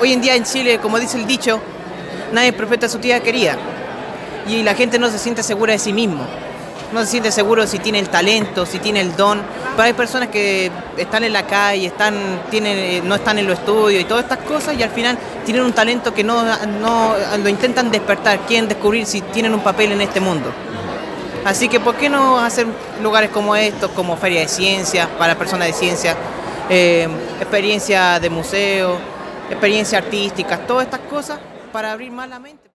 hoy en día en Chile, como dice el dicho, nadie es profeta de su tía querida. Y la gente no se siente segura de sí mismo. No se siente seguro si tiene el talento, si tiene el don. Pero hay personas que están en la calle, no están en los estudios y todas estas cosas y al final tienen un talento que no lo intentan despertar, quieren descubrir si tienen un papel en este mundo. Así que ¿por qué no hacer lugares como estos, como Feria de Ciencias, para personas de ciencia, experiencia de museo, experiencias artísticas, todas estas cosas para abrir más la mente?